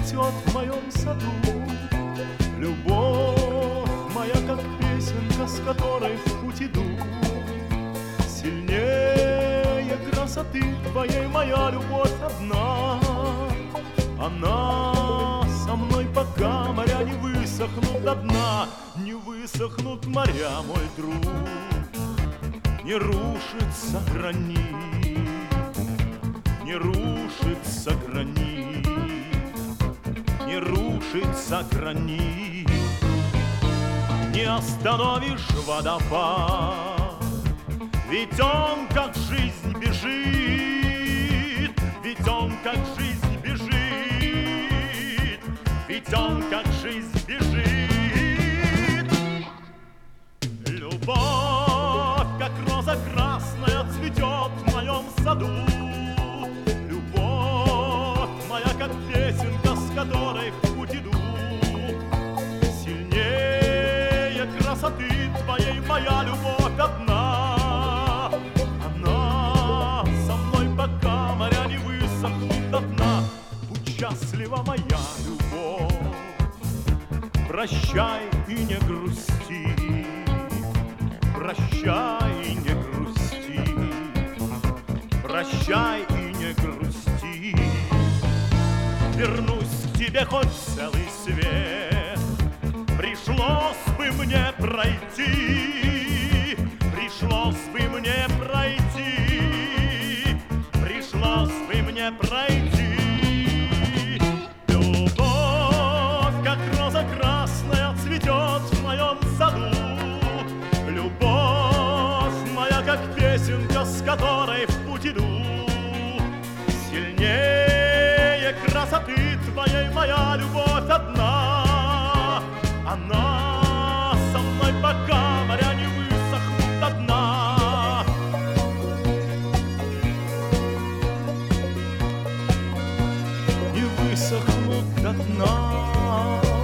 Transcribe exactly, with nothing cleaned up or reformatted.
цветет в моем саду. Любовь моя, как песенка, с которой в путь иду. Сильнее красоты твоей моя любовь одна. Она со мной, пока моря не высохнут до дна. Не высохнут моря, мой друг, не рушится гранит, не рушится гранит, не рушится гранит. Не остановишь водопад, ведь он как жизнь бежит, ведь он как жизнь бежит, ведь он как жизнь бежит. Любовь, как роза красная, цветет в моем саду. Любовь моя, как песенка, с которой в путь иду. Сильнее красоты твоей моя любовь одна. Она со мной, пока моря не высохнут до дна. Будь счастлива, моя любовь, прощай и не грусти, прощай и не грусти, прощай и не грусти. Вернусь к тебе хоть целый свет, пришлось бы мне пройти, пришлось бы мне пройти, пришлось бы мне пройти. Любовь, как роза красная, цветет в моем саду. Любовь моя, как песенка, с которой в путь иду. Сильнее красоты твоей моя любовь одна. Она со мной, пока моря не высохнут до дна. Не высохнут до дна.